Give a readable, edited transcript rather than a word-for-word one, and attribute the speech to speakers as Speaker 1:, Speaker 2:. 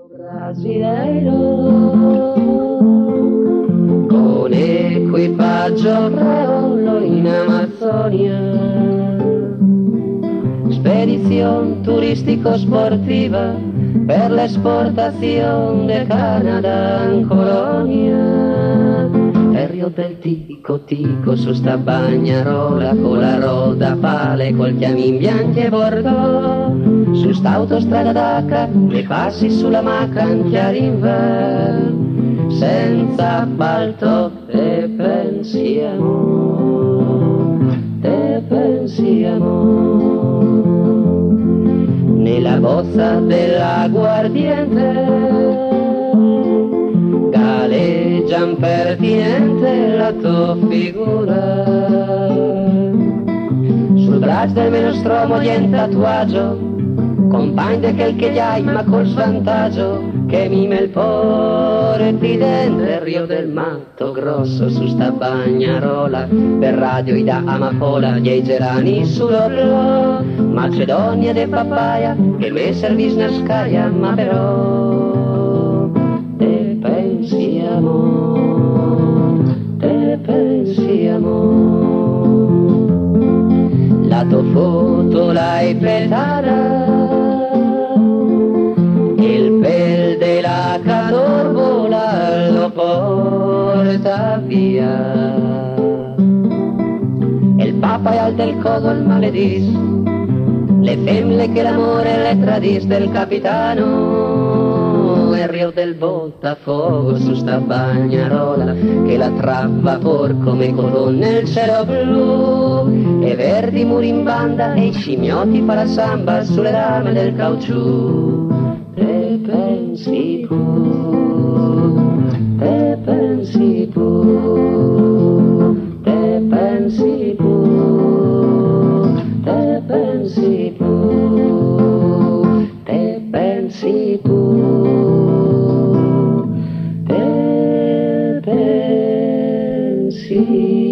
Speaker 1: Brasileiro con equipaggio creolo in Amazzonia, spedición turístico-sportiva per l'esportación de Canadá en Colonia. E Rio del Tico su sta bagnarola con la roda pale col chiamin bianchi e bordeaux, su sta autostrada d'Acra le passi sulla macca in chiarinver, senza appalto te pensiamo, nella bozza dell'aguardiente galleggian pertinente la tua figura, sul braccio del menostromo di tatuaggio, compagno de quel che hai ma col svantaggio che mime il pore ti dente. Rio del Matto Grosso su sta bagnarola, per radio i da amapola gli gerani sull'orlo, Macedonia de papaya che me servis na scaia, ma però te pensiamo, la tua foto l'hai petata, il pel della catorbola lo porta via, e il papa è al del codo il maledis, le femmine che l'amore le tradis del capitano, e Rio del Botafogo su sta bagnarola che la trappa por come colonne nel cielo blu, e verdi muri in banda e i scimmiotti fa la samba sulle rame del caucciù. Te pensi pur, te pensi pur, te pensi pur, te pensi pur, te pensi pur, te pensi